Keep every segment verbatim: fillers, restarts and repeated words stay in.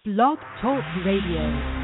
Blog Talk Radio.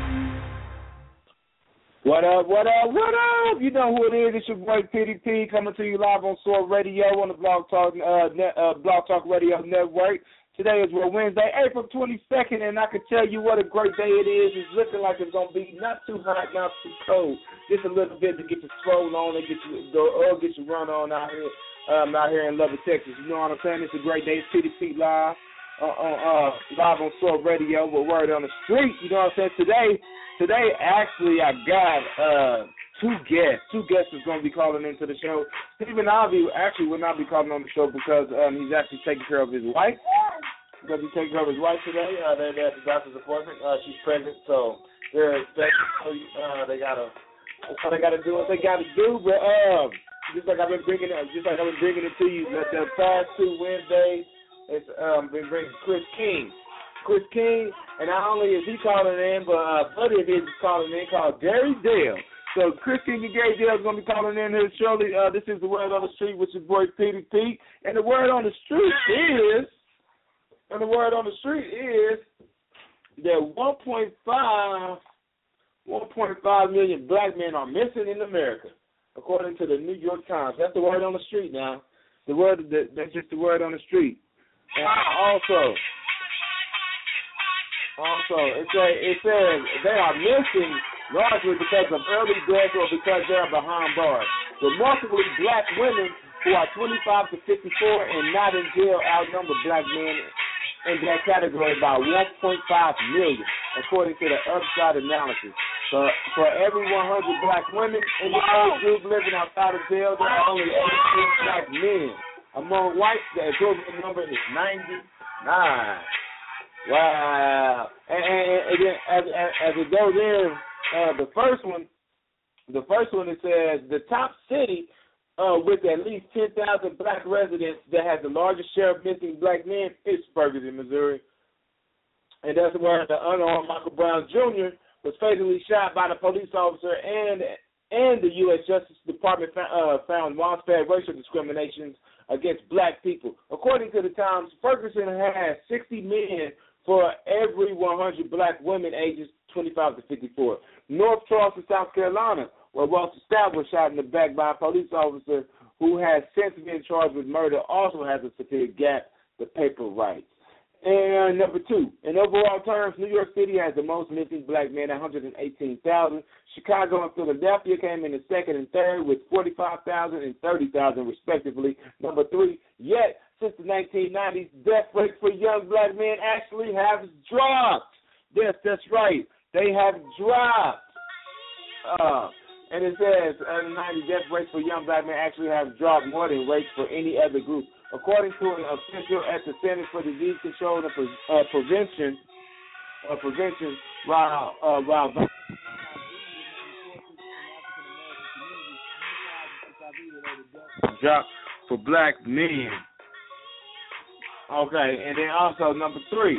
What up, what up, what up? You know who it is. It's your boy P D P coming to you live on Soar Radio on the Blog Talk uh, net, uh, Blog Talk Radio Network. Today is well, Wednesday, April twenty-second, and I can tell you what a great day it is. It's looking like it's going to be not too hot, not too cold. Just a little bit to get you swole on and get you go or get you run on out here, um, out here in Lubbock, Texas. You know what I'm saying? It's a great day. It's P D P live. Uh, uh, uh, live on Soul Radio with Word on the Street. You know what I'm saying? Today, today actually I got uh, two guests. Two guests is going to be calling into the show. Stephen Ivy actually will not be calling on the show because um, he's actually taking care of his wife. Because he's taking care of his wife today. Uh, they're at the doctor's appointment. Uh, she's pregnant, so they're expecting. So uh, they gotta, so they gotta do what they gotta do. But um, just like I've been bringing it, just like I've been bringing it to you, that the past two Wednesdays. It's um, been bringing Chris King. Chris King, and not only is he calling in, but uh, buddy of his is calling in called Gary Dale. So Chris King and Gary Dale is going to be calling in here shortly. Uh, this is the Word on the Street with your boy P D P. And the word on the street is, and the word on the street is that one point five million black men are missing in America, according to the New York Times. That's the word on the street now. The word that's just the word on the street. And also, also, it, say, it says they are missing largely because of early death or because they are behind bars. Remarkably, black women who are twenty-five to fifty-four and not in jail outnumber black men in that category by one point five million, according to the Upside analysis. So for every one hundred black women in the age group living outside of jail, there are only eighteen black men. Among whites, the equivalent number is ninety-nine. Wow. And, and, and then as, as, as it goes in, uh, the first one, the first one, it says the top city uh, with at least ten thousand black residents that has the largest share of missing black men is Ferguson, Missouri. And that's where the unarmed Michael Brown Junior was fatally shot by the police officer, and and the U S Justice Department uh, found widespread racial discrimination against black people. According to the Times, Ferguson has sixty men for every one hundred black women ages twenty-five to fifty-four. North Charleston, South Carolina, where Ross Stout shot in the back by a police officer who has since been charged with murder, also has a severe gap to paper rights. And number two, in overall terms, New York City has the most missing black men, one hundred eighteen thousand. Chicago and Philadelphia came in the second and third with forty-five thousand and thirty thousand, respectively. Number three, yet since the nineteen nineties, death rates for young black men actually have dropped. Yes, that's right. They have dropped. Uh, and it says uh, the nineties, death rates for young black men actually have dropped more than rates for any other group. According to an official at the Center for Disease Control and Pre- uh, Prevention, uh, prevention, while uh, while drop for black men. Okay, and then also number three.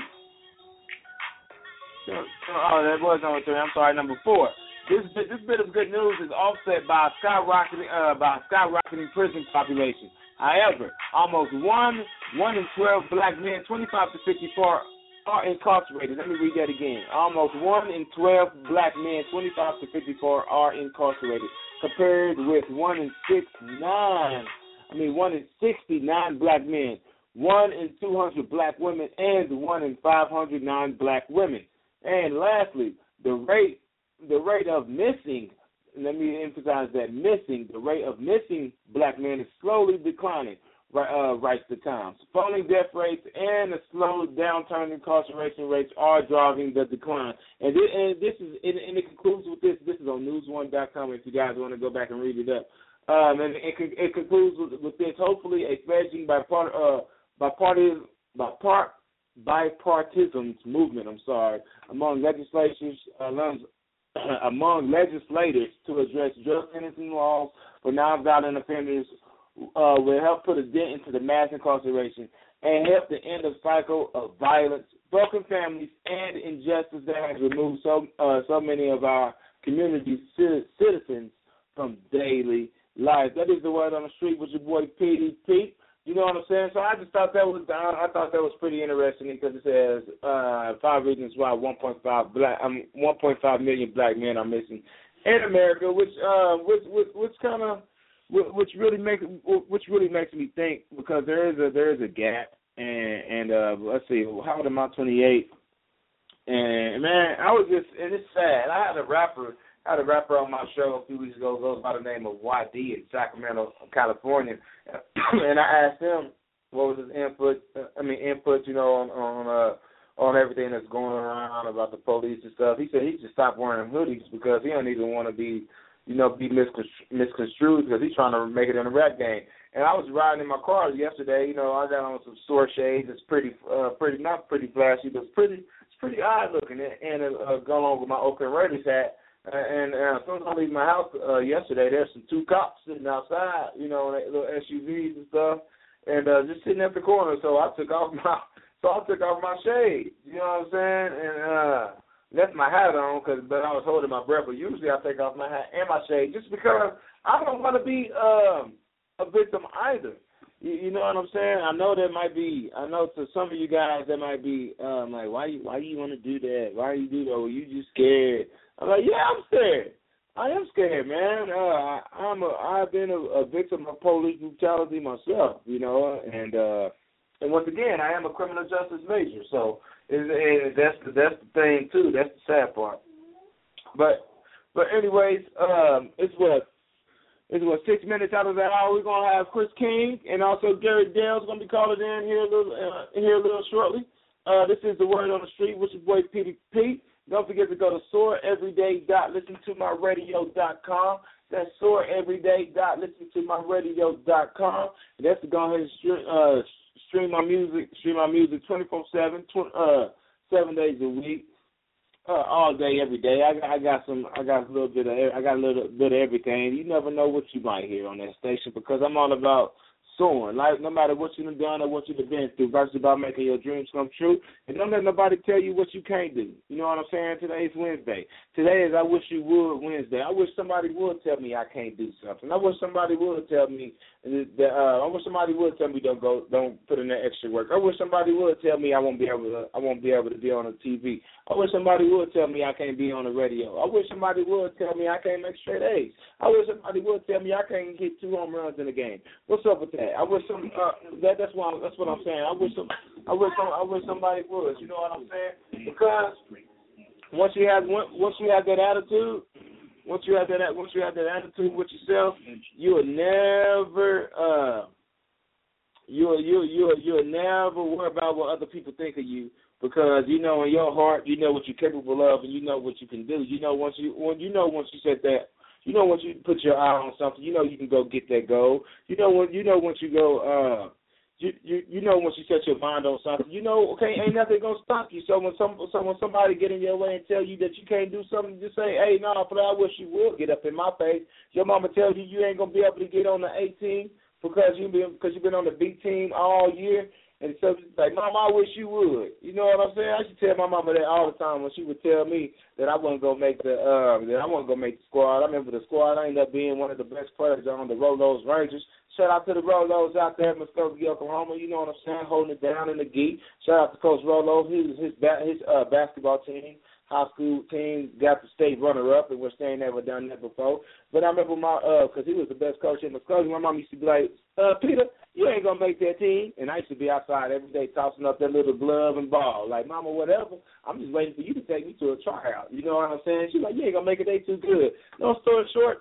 Oh, that was number three. I'm sorry, number four. This this bit of good news is offset by skyrocketing uh, by skyrocketing prison population. However, almost one one in twelve black men, twenty-five to fifty-four, are incarcerated. Let me read that again. Almost one in twelve black men, twenty-five to fifty-four, are incarcerated, compared with one in six nine. I mean, one in sixty-nine black men, one in two hundred black women, and one in five hundred nine black women. And lastly, the rate the rate of missing. Let me emphasize that missing, the rate of missing black men is slowly declining, uh, writes the Times. Falling death rates and a slow downturn in incarceration rates are driving the decline. And this, and this is, and, and it concludes with this. This is on news one dot com if you guys want to go back and read it up. Um, and it, it concludes with, with this. Hopefully, a fledgling bipart, uh, bipartisan, bipart, bipartisan movement. I'm sorry, among legislatures. Uh, among legislators to address drug sentencing laws for nonviolent offenders uh, will help put a dent into the mass incarceration and help the end of cycle of violence, broken families, and injustice that has removed so uh, so many of our community citizens from daily life. That is the word on the street with your boy P D P. You know what I'm saying? So I just thought that was I, I thought that was pretty interesting because it says uh, five reasons why one point five black um, one point five million black men are missing in America, which uh, which which, which kind of which really makes which really makes me think because there is a there is a gap and and uh, let's see, how old am I? twenty-eight. And man, I was just, and it's sad. I had a rapper, I had a rapper on my show a few weeks ago, goes by the name of Y D in Sacramento, California, and I asked him what was his input. I mean, input, you know, on on uh, on everything that's going around about the police and stuff. He said he should stop wearing hoodies because he don't even want to be, you know, be misconstru- misconstrued because he's trying to make it in the rap game. And I was riding in my car yesterday. You know, I got on some store shades. It's pretty, uh, pretty not pretty flashy, but it's pretty. Pretty odd looking, and it uh, go along with my Oakland Raiders hat. Uh, and uh, as soon as I leave my house uh, yesterday, there's some two cops sitting outside, you know, in little S U Vs and stuff, and uh, just sitting at the corner. So I took off my, so I took off my shade. You know what I'm saying? And uh, left my hat on, cause but I was holding my breath. But usually I take off my hat and my shade just because I don't want to be um, a victim either. You know what I'm saying? I know that might be. I know to some of you guys that might be um, like, why you why you want to do that? Why you do that? Well, you just scared. I'm like, yeah, I'm scared. I am scared, man. Uh, I, I'm a. I've been a, a victim of police brutality myself. You know, and uh, and once again, I am a criminal justice major. So it, it, that's the that's the thing too. That's the sad part. But but anyways, um, it's what. It's what, six minutes out of that hour. We're gonna have Chris King and also Gary Dale's gonna be calling in here a little uh, here a little shortly. Uh, this is the Word on the Street, which is boy P D P. Don't forget to go to soar everyday dot listen to my radio dot com. That's soar everyday dot listen to my radio dot com. And that's to go ahead and stream, uh, stream my music, stream my music twenty-four seven, uh, seven days a week. Uh, all day, every day. I, I got some. I got a little bit of. I got a little bit of everything. You never know what you might hear on that station because I'm all about soaring. Like no matter what you've done or what you've been through, it's about making your dreams come true. And don't let nobody tell you what you can't do. You know what I'm saying? Today's Wednesday. Today is I wish you would Wednesday. I wish somebody would tell me I can't do something. I wish somebody would tell me that. Uh, I wish somebody would tell me don't go, don't put in that extra work. I wish somebody would tell me I won't be able to. I won't be able to be on the T V. I wish somebody would tell me I can't be on the radio. I wish somebody would tell me I can't make straight A's. I wish somebody would tell me I can't hit two home runs in a game. What's up with that? I wish some. Uh, that that's why. That's what I'm saying. I wish some. I wish some. I wish somebody would. You know what I'm saying? Because once you have once you have that attitude, once you have that once you have that attitude with yourself, you will never. Uh, you'll you you you'll never worry about what other people think of you. Because you know in your heart, you know what you're capable of, and you know what you can do. You know once you when you know once you set that, you know once you put your eye on something, you know you can go get that goal. You know when you know once you go, uh, you you you know once you set your mind on something, you know okay, ain't nothing gonna stop you. So when some so when somebody get in your way and tell you that you can't do something, just say, hey, no, nah, but I wish you would get up in my face. Your mama tells you you ain't gonna be able to get on the A team because you been because you've been on the B team all year. And so it's like, Mom, I wish you would. You know what I'm saying? I should tell my mama that all the time when she would tell me that I wasn't gonna make the uh, that I wasn't gonna make the squad. I remember the squad. I ended up being one of the best players on the Rolos Rangers. Shout out to the Rolos out there in Muskogee, Oklahoma. You know what I'm saying? Holding it down in the G. Shout out to Coach Rolo. He was his ba- his uh, basketball team. High school team got the state runner-up, and which they ain't never done that before. But I remember my, uh, because he was the best coach in Muskogee, my mom used to be like, uh, Peter, you ain't going to make that team. And I used to be outside every day tossing up that little glove and ball. Like, Mama, whatever, I'm just waiting for you to take me to a tryout. You know what I'm saying? She's like, you ain't going to make it, they too good. Long story short,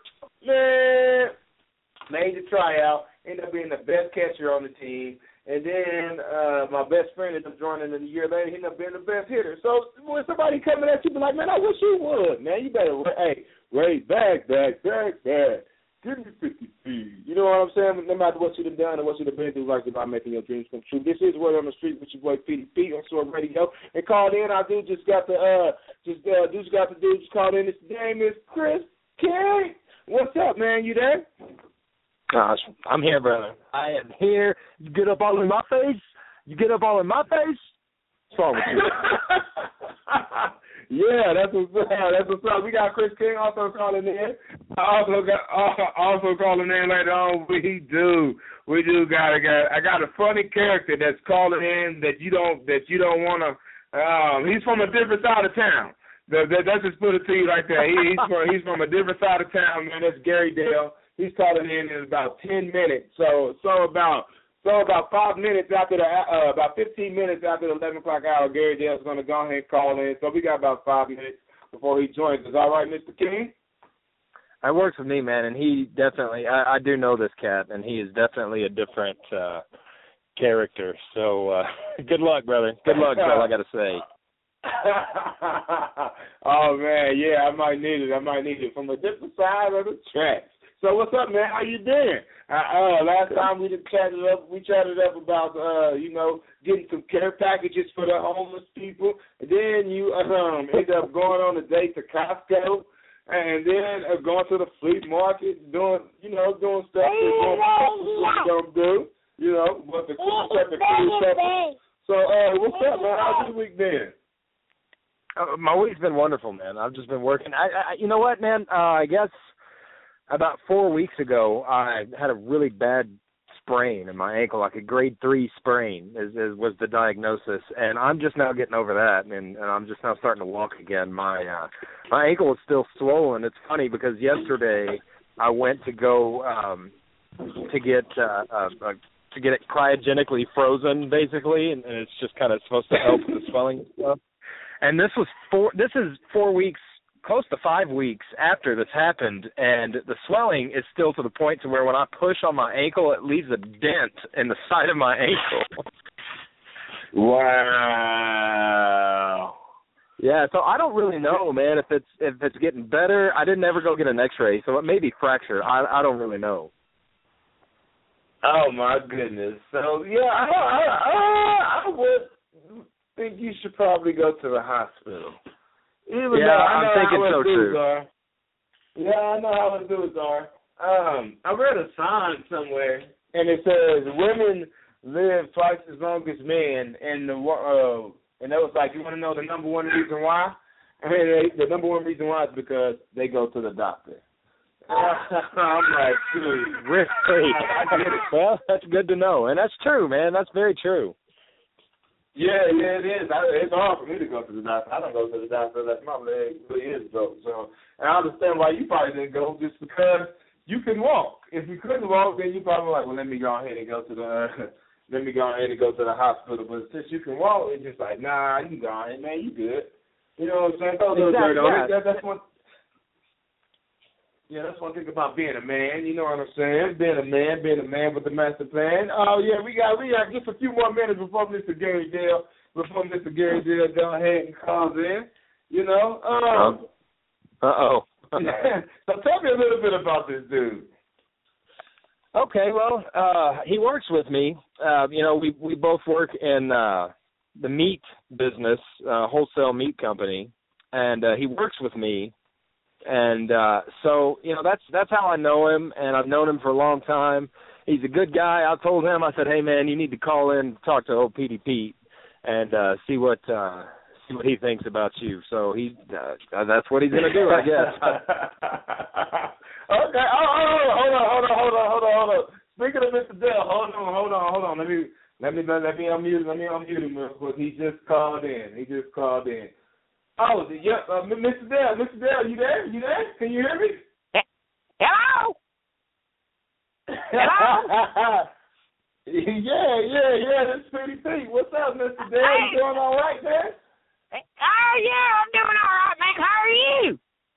man, made the tryout, ended up being the best catcher on the team. And then uh, my best friend ended up joining in a year later. He ended up being the best hitter. So when somebody coming at you, be like, man, I wish you would, man. You better, hey, raise back, back, back, back. Give me fifty feet. You know what I'm saying? No matter what you've done or what you've been through, like about making your dreams come true. This is Word on the Street with your boy P D P on Soar Radio. And called in, I do just got the, uh, just, uh, just got the dude just called in. His name is Chris King. What's up, man? You there? Gosh, I'm here, brother. I am here. You get up all in my face? You get up all in my face? What's wrong with you? Yeah, that's what's up. That's what's up. We got Chris King also calling in. Also, got, also calling in later on. We do, we do got a got. I got a funny character that's calling in that you don't that you don't want to. Um, he's from a different side of town. That, that, that's just put it to you right there. He, he's from he's from a different side of town, man. That's Gary Dale. He's calling in in about ten minutes. So so about so about five minutes after the uh, about fifteen minutes after the eleven o'clock hour, Gary Dale's going to go ahead and call in. So we got about five minutes before he joins us. All right, Mister King. It works with me, man, and he definitely, I, I do know this cat, and he is definitely a different uh, character. So uh, good luck, brother. Good luck, is all I got to say. Oh, man, yeah, I might need it. I might need it from a different side of the track. So what's up, man? How you doing? Uh, uh, last time we just chatted up, we chatted up about, uh, you know, getting some care packages for the homeless people. And then you um, end up going on a date to Costco. And then uh, going to the flea market, doing, you know, doing stuff that you don't do, you know, but the cool stuff, the cool stuff. So, uh, what's up, man? How's your week been? Uh, my week's been wonderful, man. I've just been working. I, I you know what, man? Uh, I guess about four weeks ago, I had a really bad sprain in my ankle, like a grade three sprain is, is was the diagnosis, and I'm just now getting over that, and, and I'm just now starting to walk again. My uh, my ankle is still swollen. It's funny because yesterday I went to go um, to get uh, uh, uh, to get it cryogenically frozen, basically, and, and it's just kind of supposed to help with the swelling and stuff. And this was four. This is four weeks. Close to five weeks after this happened, and the swelling is still to the point to where when I push on my ankle, it leaves a dent in the side of my ankle. Wow. Yeah, so I don't really know, man, if it's if it's getting better. I didn't ever go get an X-ray, so it may be fractured. I I don't really know. Oh my goodness. So yeah, I I, I, I would think you should probably go to the hospital. Even yeah, I'm thinking so too. Are. Yeah, I know how the dudes are. Um, I read a sign somewhere, and it says women live twice as long as men, and the uh, and that was like, you want to know the number one reason why? I mean, they, the number one reason why is because they go to the doctor. I'm like, dude, really? I get it. Well, that's good to know, and that's true, man. That's very true. Yeah, yeah, it is. I, it's hard for me to go to the doctor. I don't go to the doctor unless my leg really is broke. So, and I understand why you probably didn't go, just because you can walk. If you couldn't walk, then you probably like, well, let me go ahead and go to the, uh, let me go ahead and go to the hospital. But since you can walk, it's just like, nah, you go ahead, man, you good. You know what I'm saying? Throw a little exactly, dirt on yeah. it. That, that's one. Yeah, that's one thing about being a man. You know what I'm saying? Being a man, being a man with a master plan. Oh yeah, we got we got just a few more minutes before Mister Gary Dale, before Mister Gary Dale go ahead and calls in. You know. Um, uh oh. So tell me a little bit about this dude. Okay, well, uh, he works with me. Uh, you know, we we both work in uh, the meat business, uh, wholesale meat company, and uh, he works with me. And uh, so, you know, that's that's how I know him, and I've known him for a long time. He's a good guy. I told him, I said, hey, man, you need to call in and talk to old Petey Pete and uh, see what uh, see what he thinks about you. So he uh, that's what he's going to do, I guess. Okay. Oh, hold on, hold on, hold on, hold on, hold on. Speaking of Mister Dale, hold on, hold on, hold on. Let me let me let me unmute let me unmute him real quick. He just called in. He just called in. Oh, yeah, uh, Mister Dale, Mister Dale, you there? You there? Can you hear me? Hello? Hello? yeah, yeah, yeah, this is Petey Pete. What's up, Mister Dale? Hey. You doing all right, man? Oh, yeah, I'm doing all right, man. How are you?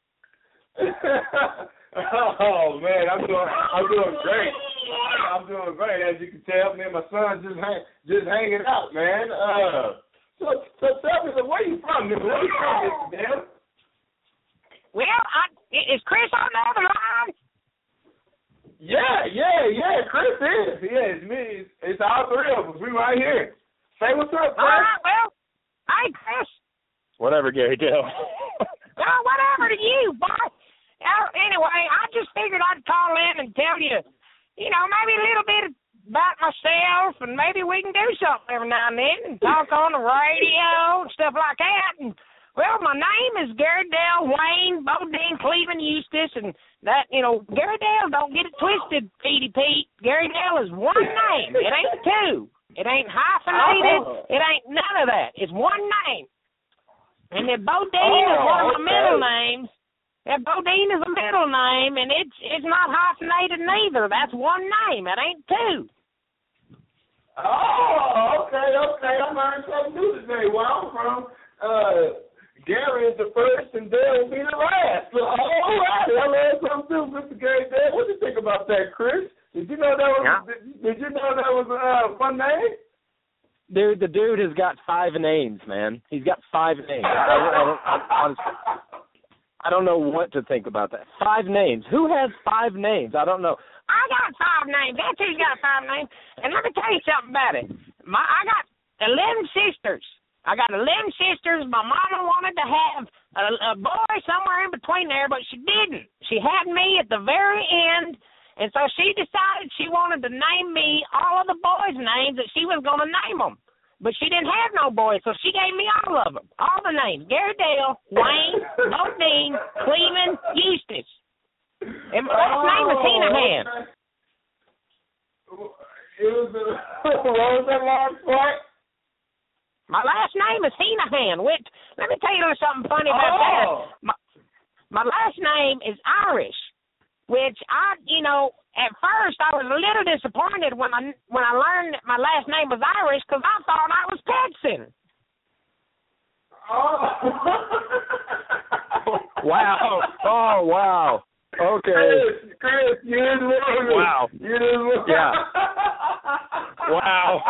Oh, man, I'm doing I'm doing great. I'm doing great. As you can tell, me and my son just hang, just hanging out, man. Uh, so, so tell me, where you from, Mister Where you from, Mister Dale? Well, I, is Chris on the other line? Yeah, yeah, yeah, Chris is. Yeah, it's me. It's, it's all three of us. We right here. Say what's up, Chris. All right, well, hey, Chris. Whatever, Gary Dale. Well, whatever to you, boy. Uh, anyway, I just figured I'd call in and tell you, you know, maybe a little bit about myself, and maybe we can do something every now and then and talk on the radio and stuff like that. And Well, my name is Gary Dale Wayne Bodine Cleveland Eustace, and that, you know, Gary Dale, don't get it twisted, Petey Pete. Gary Dale is one name. It ain't two. It ain't hyphenated. Oh. It ain't none of that. It's one name. And then Bodine oh, is one of my okay. middle names. Yeah, Bodine is a middle name, and it's it's not hyphenated neither. That's one name. It ain't two. Oh, okay, okay. I learned something new today. Where I'm from, uh, Gary is the first, and Dale will be the last. So, all right, I learned something new, Mister Gary Dale. What do you think about that, Chris? Did you know that was? Yeah. Did, did you know that was a uh, fun name? Dude, the dude has got five names, man. He's got five names. I, I, I, I, honestly, I don't know what to think about that. Five names. Who has five names? I don't know. I got five names. That's who's got five names. And let me tell you something about it. My, I got eleven sisters. I got eleven sisters. My mama wanted to have a, a boy somewhere in between there, but she didn't. She had me at the very end, and so she decided she wanted to name me all of the boys' names that she was going to name them. But she didn't have no boys, so she gave me all of them, all the names. Gary Dale, Wayne, Bodine, Cleveland, Eustace. And my last oh, name is Heenahan. It was a, what was that last part? My last name is Heenahan, which, let me tell you something funny about oh. that. My, my last name is Irish, which I, you know, at first I was a little disappointed when I when I learned that my last name was Irish because I thought I was Texan. Oh. Wow. Oh, wow. Okay. Chris, Chris, you didn't lose. Wow. You didn't lose. Yeah. Wow.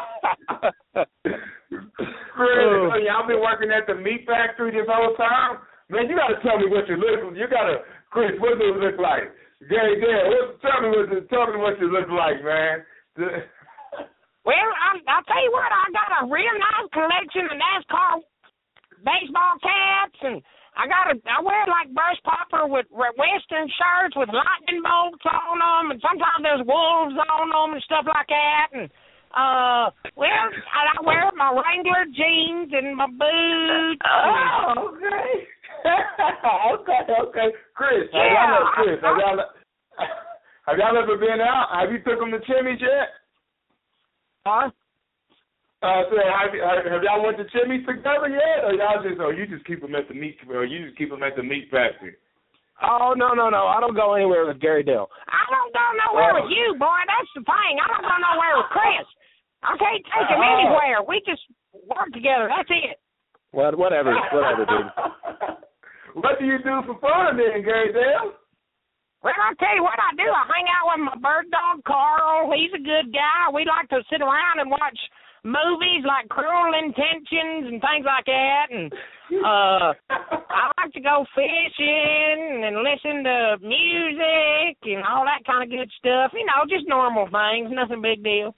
Chris, oh. Y'all been working at the meat factory this whole time? Man, you got to tell me what you look like. You got to, Chris, what do it look like? Gary Dale, what, tell me what tell me what you look like, man. Well, I, I'll tell you what, I got a real nice collection of NASCAR baseball caps, and I got a I wear like Bruce Popper with Western shirts with lightning bolts on them, and sometimes there's wolves on them and stuff like that. And uh, well, I, I wear my Wrangler jeans and my boots. Oh, okay. okay, okay. Chris, yeah, have y'all, Chris, have y'all, have y'all ever been out? Have you took them to Chimmy's yet? Huh? Uh, so have, have y'all went to Chimmy's together yet, or y'all just, or you just keep them at the meat, or you just keep them at the meat factory? Oh no, no, no! I don't go anywhere with Gary Dale. I don't go nowhere oh. with you, boy. That's the thing. I don't go nowhere with Chris. I can't take him uh, anywhere. We just work together. That's it. What, whatever, whatever, dude. What do you do for fun then, Gary Dale? Well, I'll tell you what I do. I hang out with my bird dog, Carl. He's a good guy. We like to sit around and watch movies like Cruel Intentions and things like that. And uh, I like to go fishing and listen to music and all that kind of good stuff. You know, just normal things. Nothing big deal.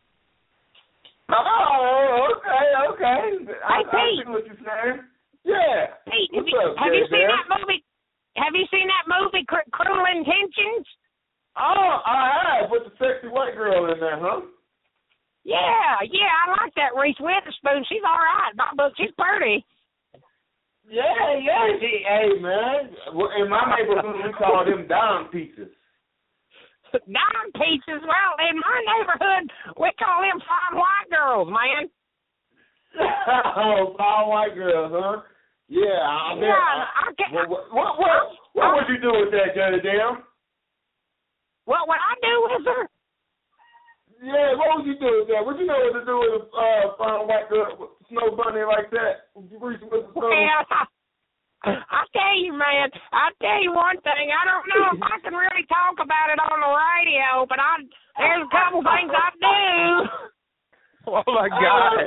Oh, okay, okay. Hey, I, Pete. I see what you're saying. Yeah. Pete, have, What's you, up, have you seen Dale? that movie? Have you seen that movie, Cr- Cruel Intentions? Oh, I have, with the sexy white girl in there, huh? Yeah, yeah, I like that Reese Witherspoon. She's all right. But she's pretty. Yeah, yeah. She, hey, man. In my neighborhood, we call them dime pizzas. Dime pizzas? Well, in my neighborhood, we call them fine white girls, man. Oh, fine white girls, huh? Yeah, I bet. Yeah, I, I can't. What, what, what, what, what would you do with that, Johnny Dale? What would I do with her? Yeah, what would you do with that? What you know what to do with a uh, fine white girl, snow bunny like that? With the yeah, I, I tell you, man, I tell you one thing. I don't know if I can really talk about it on the radio, but I there's a couple things I do. Oh my God.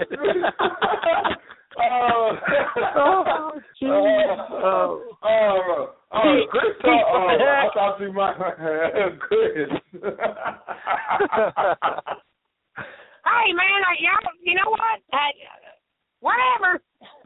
Oh, oh, oh, oh, oh, Chris, oh, I thought you might, Chris. Hey, man, I, you, know, you know what? I, whatever.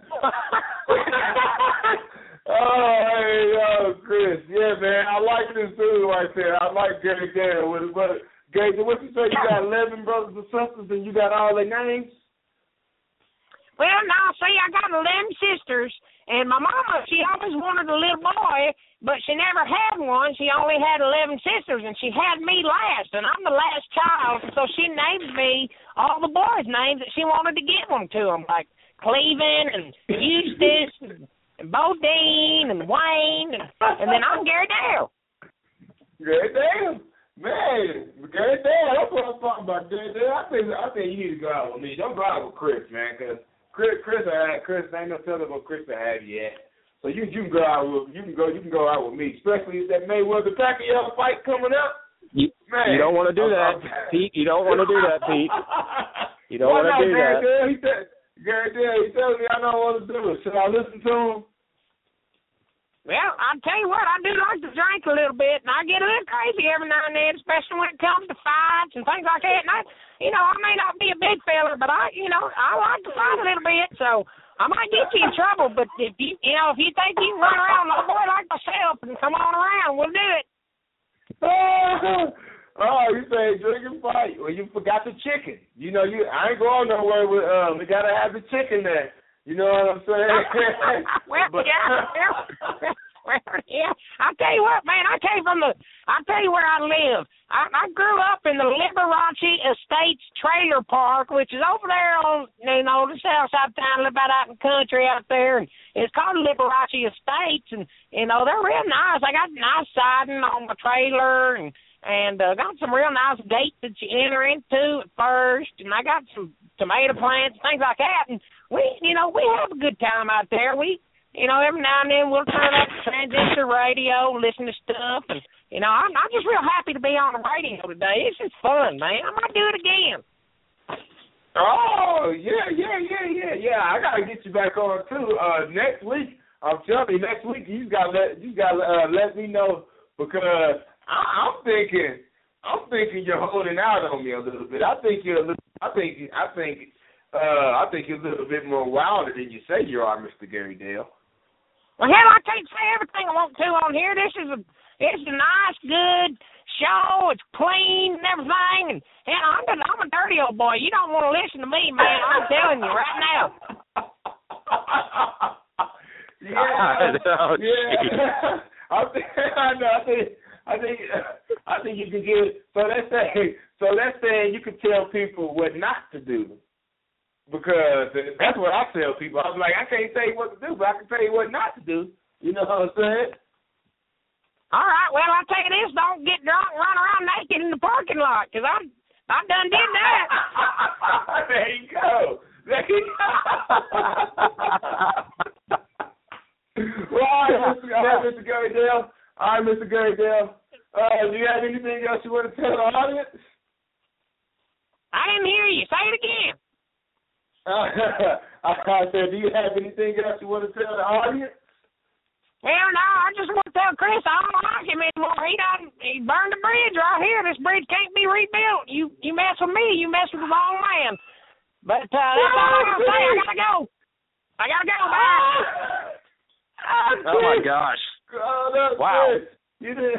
Oh, hey, oh, Chris, yeah, man, I like this dude right there. I like Gary Dale. What, what, Gary, what you say? You got eleven brothers and sisters, and you got all their names? Well, now, see, I got eleven sisters, and my mama, she always wanted a little boy, but she never had one. She only had eleven sisters, and she had me last, and I'm the last child, so she named me all the boys' names that she wanted to give them to them, like Cleveland and Eustace and Bodine and Wayne, and, and then I'm Gary Dale. Gary Dale? Man, Gary Dale, that's what I'm talking about, Gary Dale. I think, I think you need to go out with me. Don't go out with Chris, man, because Chris, Chris, I had, Chris, ain't no telling what Chris to have yet. So you you can go out with you can go you can go out with me, especially if that Mayweather Pacquiao fight coming up. You, man, you don't want to do that, Pete. You don't want to do that, Pete. You don't want to do Gary that. Dale, he said, Gary Dale, he tells me I don't want to do it. Should I listen to him? Well, I'll tell you what, I do like to drink a little bit, and I get a little crazy every now and then, especially when it comes to fights and things like that. And I, you know, I may not be a big fella, but I, you know, I like to fight a little bit, so I might get you in trouble. But if you, you know, if you think you can run around with a boy like myself and come on around, we'll do it. Oh, you say drink and fight. Well, you forgot the chicken. You know, you I ain't going nowhere with. Um, we gotta have the chicken there. You know what I'm saying? well, but, yeah, yeah, well, yeah. I tell you what, man. I came from the. I tell you where I live. I, I grew up in the Liberace Estates Trailer Park, which is over there on, you know, the south side of town, a little bit out in the country out there. And it's called Liberace Estates, and you know they're real nice. I got nice siding on my trailer, and and uh, got some real nice gates that you enter into at first, and I got some tomato plants, things like that. And we, you know, we have a good time out there. We, you know, every now and then we'll turn up the transistor radio, listen to stuff, and, you know, I'm, I'm just real happy to be on the radio today. It's just fun, man. I might do it again. Oh, yeah, yeah, yeah, yeah, yeah. I got to get you back on, too. Uh, next week, I'm telling you, next week you got to let, you got to uh, let me know, because I, I'm thinking, I'm thinking you're holding out on me a little bit. I think you're a little, I think, I think, uh, I think you're a little bit more wilder than you say you are, Mister Gary Dale. Well, hell, I can't say everything I want to on here. This is a, it's a nice, good show. It's clean and everything. And hell, I'm a, I'm a dirty old boy. You don't want to listen to me, man. I'm telling you right now. yeah, oh, yeah. I think, I know. I think, I think, I think you can get. So let's say, so let's say you can tell people what not to do. Because that's what I tell people. I'm like, I can't tell you what to do, but I can tell you what not to do. You know what I'm saying? All right. Well, I'll tell you this: don't get drunk and run around naked in the parking lot, because I, I done did that. There you go. There you go. Well, all right, Mister All right, Mister Gary Dale. All right, Mister Gary Dale. Uh, do you have anything else you want to tell the audience? I didn't hear you. Say it again. Uh, I said, do you have anything else you want to tell the audience? Well, no, I just want to tell Chris I don't like him anymore. He done he burned the bridge right here. This bridge can't be rebuilt. You you mess with me, you mess with the wrong man. But uh, that's all I gotta say. I gotta go. I gotta go. Bye. Oh my gosh! Oh, wow! Good. You did.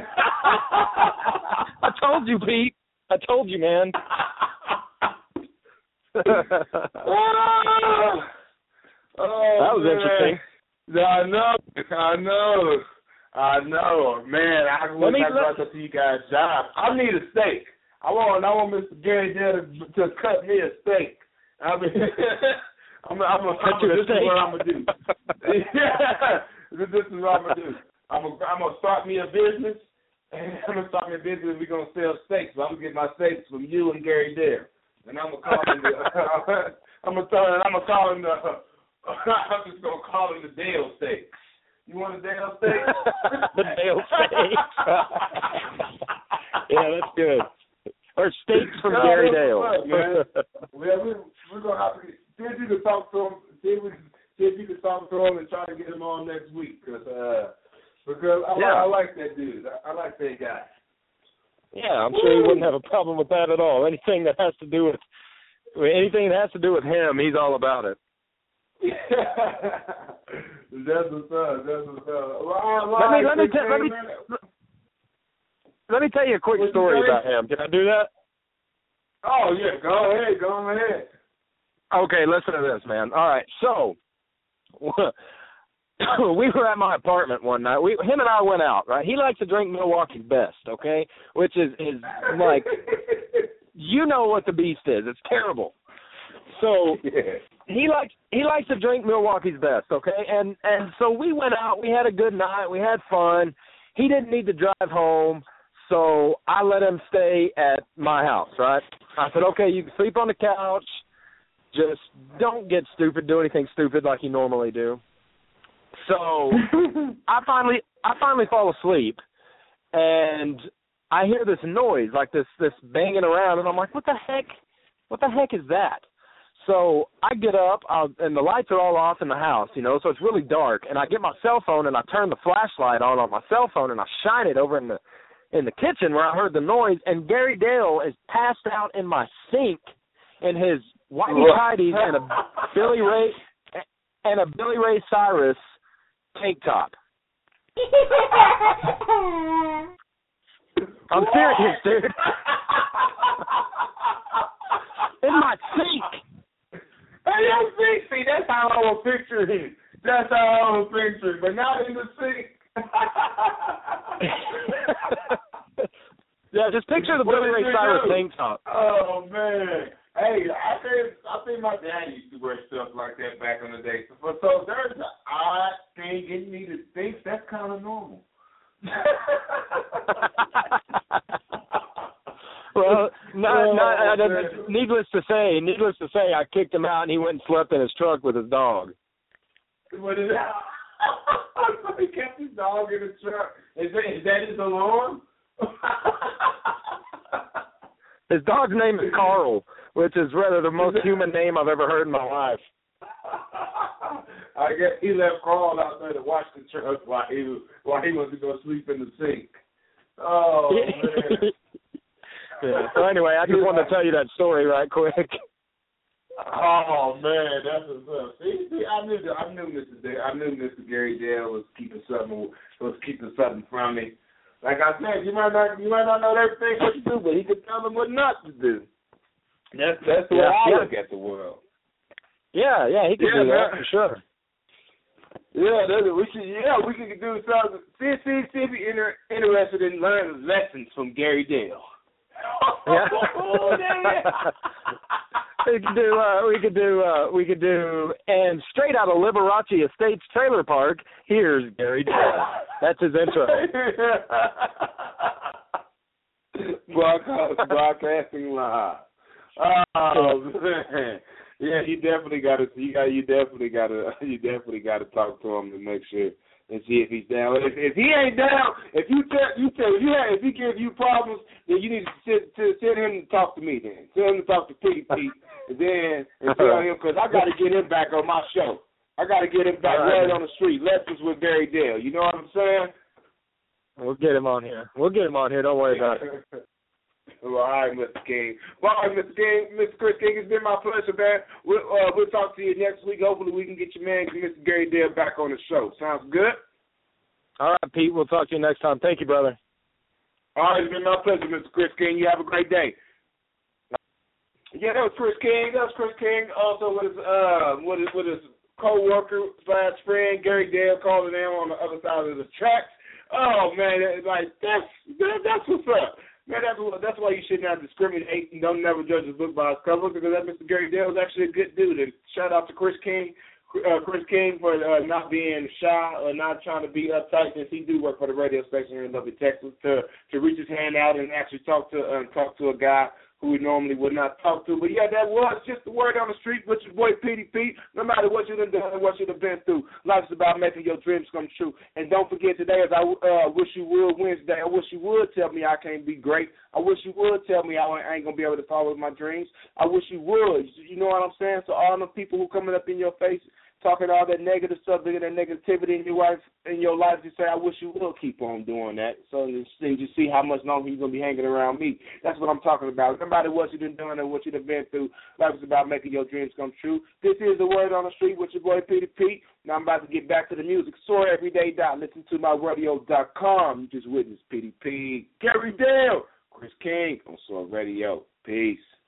I told you, Pete. I told you, man. oh, that was man. interesting. I know, I know, I know, man. I wish I brought that to you guys' job. I need a steak. I want, I want Mister Gary Dale to, to cut me a steak. I mean, I'm, I'm, I'm, I'm this is what I'm gonna do. this, this is what I'm gonna do. I'm gonna, I'm gonna start me a business. I'm gonna start me a business. We're gonna sell steaks. So I'm gonna get my steaks from you and Gary Dale. And I'm gonna call him the, I'm gonna tell him, I'm gonna call him the, I'm just gonna call him the Dale Steaks. You want a Dale Steak? The Dale Steaks. Yeah, that's good. Or steaks from no, Gary Dale. Fun, man. Well, we're, we're gonna have to see if you can talk to him. See if, we, see if you can talk to him and try to get him on next week, cause, uh, because I, yeah. I like that dude. I, I like that guy. Yeah, I'm sure he wouldn't have a problem with that at all. Anything that has to do with anything that has to do with him, he's all about it. That's what's up. That's what's up. Well, let me let me tell let me let me tell you a quick What's story about him. Can I do that? Oh yeah, go ahead, go ahead. Okay, listen to this, man. All right, so we were at my apartment one night. We, him and I went out, right? He likes to drink Milwaukee's Best, okay, which is, is like, you know what the beast is. It's terrible. So yeah. he likes he likes to drink Milwaukee's Best, okay, and and so we went out. We had a good night. We had fun. He didn't need to drive home, so I let him stay at my house, right? I said, okay, you can sleep on the couch. Just don't get stupid, do anything stupid like you normally do. So I finally I finally fall asleep, and I hear this noise, like this this banging around, and I'm like, what the heck? What the heck is that? So I get up, I'll, and the lights are all off in the house, you know, so it's really dark, and I get my cell phone, and I turn the flashlight on on my cell phone, and I shine it over in the in the kitchen where I heard the noise, and Gary Dale is passed out in my sink in his whitey tighties and a Billy Ray and a Billy Ray Cyrus tank top. I'm serious, dude. In my sink. Hey, yo, see, see, that's how I would picture him. That's how I would picture him, but not in the sink. Yeah, just picture the Billy Ray Cyrus tank top. Oh, man. Hey, I think, I think my dad used to wear stuff like that back in the day. So, so there's an odd thing in me that thinks that's kind of normal. Well, not, oh, not, uh, needless to say, needless to say, I kicked him out and he went and slept in his truck with his dog. What is that? He kept his dog in his truck. Is that, is that his alarm? His dog's name is Carl, which is rather the most human name I've ever heard in my life. I guess he left Carl out there to watch the truck while he while he went to go sleep in the sink. Oh man. Yeah. So anyway, I just wanted to tell you that story right quick. Oh man, that's what's up. See, see, I knew, that, I knew Mister D, I knew Mister Gary Dale was keeping something, was keeping something from me. Like I said, you might not, you might not know everything what to do, but he could tell them what not to do. That's that's the way yeah, I yeah. look at the world. Yeah, yeah, he could yeah, do that man. for sure. Yeah, that's it. we should. Yeah, we could do something. See, see, see if you're inter- interested in learning lessons from Gary Dale. Yeah. Oh, we could do. Uh, we could do. Uh, we could do. And straight out of Liberace Estates Trailer Park, here's Gary Dale. That's his intro. Broadcast, broadcasting live. Oh man. Yeah, you definitely got to. You got. You definitely got to. You definitely got to talk to him to make sure and see if he's down. If, if he ain't down, if you tell you tell you have, if he gives you problems, then you need to sit, to send him to talk to me. Then tell him to talk to Pete Pete, and then and tell him because I got to get him back on my show. I got to get him back right on the street. Lessons with Gary Dale. You know what I'm saying? We'll get him on here. We'll get him on here. Don't worry about it. Well, all right, Mister King. Well, all right, Mister King, Mister Chris King, it's been my pleasure, man. We'll, uh, we'll talk to you next week. Hopefully we can get your man, Mister Gary Dale, back on the show. Sounds good? All right, Pete. We'll talk to you next time. Thank you, brother. All right, it's been my pleasure, Mister Chris King. You have a great day. Yeah, that was Chris King. That was Chris King. Also with his, uh, with his, with his co-worker slash friend, Gary Dale, calling in on the other side of the tracks. Oh, man, like, that's, that's what's up. Man, that's, that's why you should not discriminate and don't never judge a book by its cover, because that Mister Gary Dale is actually a good dude. And shout out to Chris King, uh, Chris King for uh, not being shy or not trying to be uptight, since he do work for the radio station here in Lubbock, Texas, to to reach his hand out and actually talk to uh, talk to a guy who we normally would not talk to. But, yeah, that was just the word on the street with your boy P D P. No matter what you done done and what you done been through, life's about making your dreams come true. And don't forget, today is I uh, Wish You Would Wednesday. I wish you would tell me I can't be great. I wish you would tell me I ain't going to be able to follow my dreams. I wish you would. You know what I'm saying? So all the people who coming up in your face, talking all that negative stuff, that negativity in your life, in your life, you say, I wish you will keep on doing that. So you just see how much longer you're going to be hanging around me. That's what I'm talking about. No matter what you've been doing and what you've been through, life is about making your dreams come true. This is The Word on the Street with your boy, Peter Pete. Now I'm about to get back to the music. Soar Everyday dot listen to my radio dot com. You just witnessed P D P, Gary Dale, Chris King on Soar Radio. Peace.